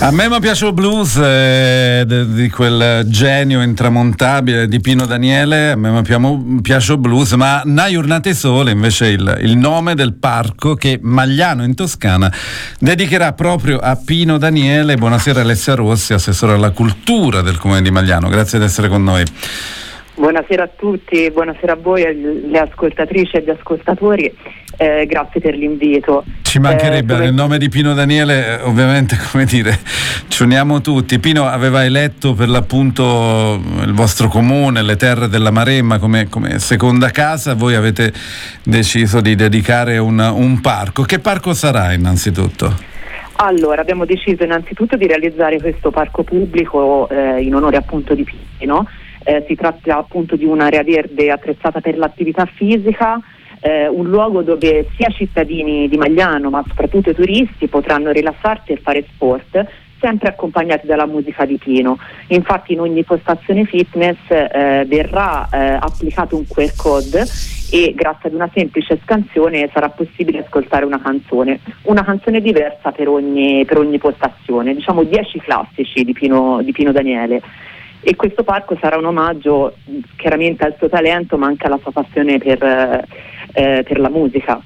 A me mi piace il blues di quel genio intramontabile di Pino Daniele. A me mi piace il blues, ma Una giornata sole invece il nome del parco che Magliano in Toscana dedicherà proprio a Pino Daniele. Buonasera Alessia Rossi, assessore alla cultura del Comune di Magliano, grazie di essere con noi. Buonasera a tutti, buonasera a voi, le ascoltatrici e gli ascoltatori, grazie per l'invito. Ci mancherebbe, nel nome di Pino Daniele ovviamente, come dire, ci uniamo tutti. Pino aveva eletto per l'appunto il vostro comune, le terre della Maremma come seconda casa, voi avete deciso di dedicare un parco. Che parco sarà innanzitutto? Allora, abbiamo deciso innanzitutto di realizzare questo parco pubblico in onore appunto di Pino. Si tratta appunto di un'area verde attrezzata per l'attività fisica, un luogo dove sia cittadini di Magliano ma soprattutto i turisti potranno rilassarsi e fare sport, sempre accompagnati dalla musica di Pino. Infatti in ogni postazione fitness verrà applicato un QR code e grazie ad una semplice scansione sarà possibile ascoltare una canzone diversa per ogni postazione, diciamo 10 classici di Pino Daniele. E questo parco sarà un omaggio chiaramente al suo talento ma anche alla sua passione per la musica.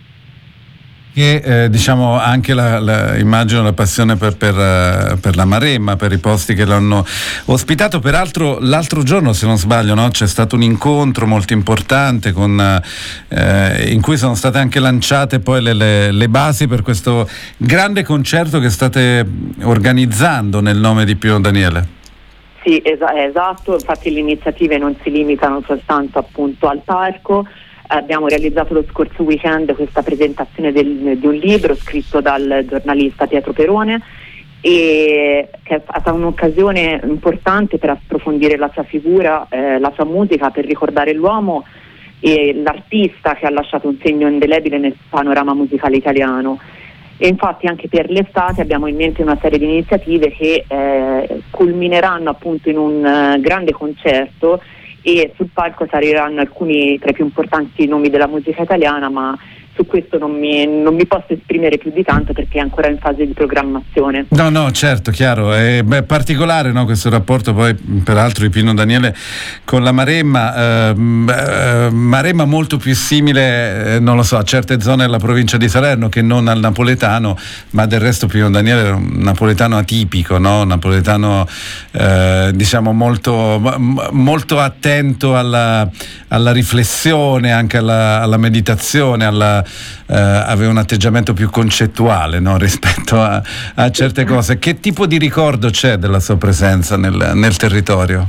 E diciamo anche immagino la passione per la Maremma, per i posti che l'hanno ospitato. Peraltro l'altro giorno, se non sbaglio, no, c'è stato un incontro molto importante in cui sono state anche lanciate poi le basi per questo grande concerto che state organizzando nel nome di Pino Daniele. Sì, esatto, infatti le iniziative non si limitano soltanto appunto al parco. Abbiamo realizzato lo scorso weekend questa presentazione di un libro scritto dal giornalista Pietro Perone e che è stata un'occasione importante per approfondire la sua figura, la sua musica, per ricordare l'uomo e l'artista che ha lasciato un segno indelebile nel panorama musicale italiano. E infatti anche per l'estate abbiamo in mente una serie di iniziative che culmineranno appunto in un grande concerto e sul palco saliranno alcuni tra i più importanti nomi della musica italiana, ma su questo non mi posso esprimere più di tanto perché è ancora in fase di programmazione. No, certo, chiaro. È particolare, no, questo rapporto poi peraltro di Pino Daniele con la Maremma. Maremma molto più simile, non lo so, a certe zone della provincia di Salerno che non al napoletano, ma del resto Pino Daniele era un napoletano atipico, no? Un napoletano diciamo molto attento alla riflessione, anche alla meditazione, aveva un atteggiamento più concettuale, no, rispetto a certe cose. Che tipo di ricordo c'è della sua presenza nel territorio?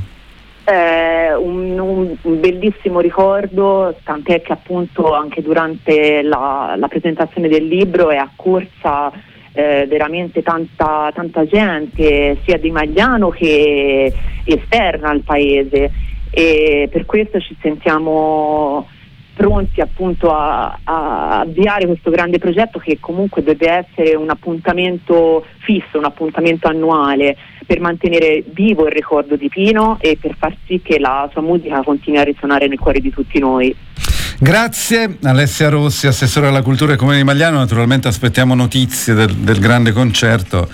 Un bellissimo ricordo, tant'è che appunto anche durante la presentazione del libro è accorsa veramente tanta gente, sia di Magliano che esterna al paese, e per questo ci sentiamo pronti appunto a avviare questo grande progetto che comunque deve essere un appuntamento fisso, un appuntamento annuale per mantenere vivo il ricordo di Pino e per far sì che la sua musica continui a risuonare nel cuore di tutti noi. Grazie Alessia Rossi, assessore alla cultura del Comune di Magliano. Naturalmente aspettiamo notizie del grande concerto.